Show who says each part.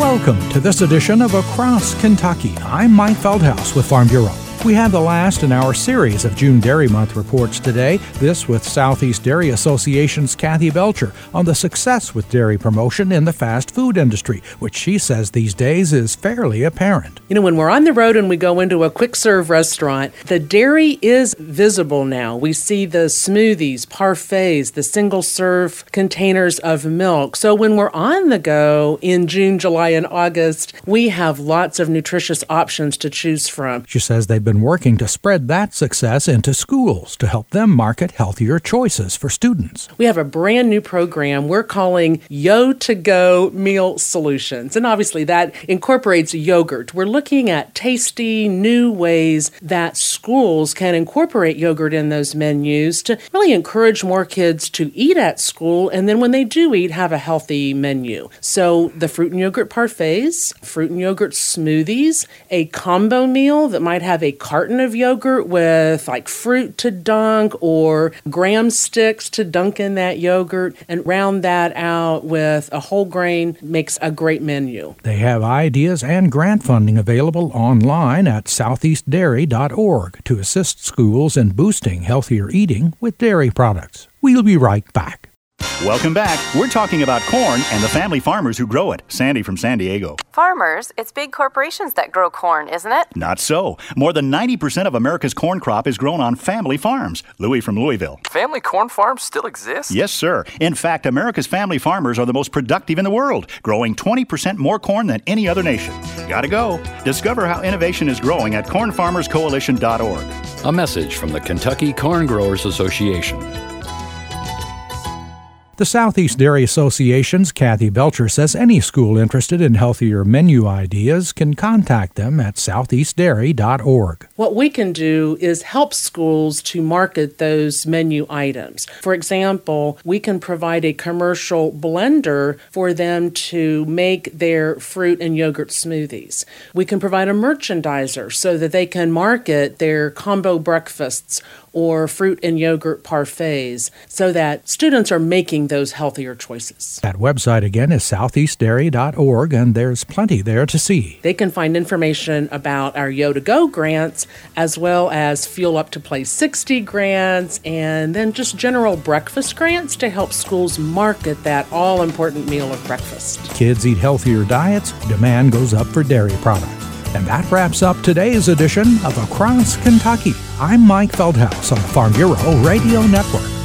Speaker 1: Welcome to this edition of Across Kentucky. I'm Mike Feldhaus with Farm Bureau. We have the last in our series of June Dairy Month reports today, this with Southeast Dairy Association's Kathy Belcher on the success with dairy promotion in the fast food industry, which she says these days is fairly apparent.
Speaker 2: You know, when we're on the road and we go into a quick-serve restaurant, the dairy is visible now. We see the smoothies, parfaits, the single-serve containers of milk. So when we're on the go in June, July, and August, we have lots of nutritious options to choose from.
Speaker 1: She says they've been working to spread that success into schools to help them market healthier choices for students.
Speaker 2: We have a brand new program we're calling Yo2Go Meal Solutions. And obviously that incorporates yogurt. We're looking at tasty new ways that schools can incorporate yogurt in those menus to really encourage more kids to eat at school, and then when they do eat, have a healthy menu. So the fruit and yogurt parfaits, fruit and yogurt smoothies, a combo meal that might have a carton of yogurt with like fruit to dunk or graham sticks to dunk in that yogurt, and round that out with a whole grain makes a great menu.
Speaker 1: They have ideas and grant funding available online at southeastdairy.org to assist schools in boosting healthier eating with dairy products. We'll be right back.
Speaker 3: Welcome back. We're talking about corn and the family farmers who grow it. Sandy from San Diego.
Speaker 4: Farmers? It's big corporations that grow corn, isn't it?
Speaker 3: Not so. More than 90% of America's corn crop is grown on family farms. Louis from Louisville.
Speaker 5: Family corn farms still exist?
Speaker 3: Yes, sir. In fact, America's family farmers are the most productive in the world, growing 20% more corn than any other nation. Gotta go. Discover how innovation is growing at cornfarmerscoalition.org.
Speaker 6: A message from the Kentucky Corn Growers Association.
Speaker 1: The Southeast Dairy Association's Kathy Belcher says any school interested in healthier menu ideas can contact them at southeastdairy.org.
Speaker 2: What we can do is help schools to market those menu items. For example, we can provide a commercial blender for them to make their fruit and yogurt smoothies. We can provide a merchandiser so that they can market their combo breakfasts or fruit and yogurt parfaits so that students are making those healthier choices.
Speaker 1: That website again is southeastdairy.org, and there's plenty there to see.
Speaker 2: They can find information about our Yo2Go grants as well as Fuel Up to Play 60 grants, and then just general breakfast grants to help schools market that all-important meal of breakfast.
Speaker 1: Kids eat healthier diets, demand goes up for dairy products. And that wraps up today's edition of Across Kentucky. I'm Mike Feldhaus on the Farm Bureau Radio Network.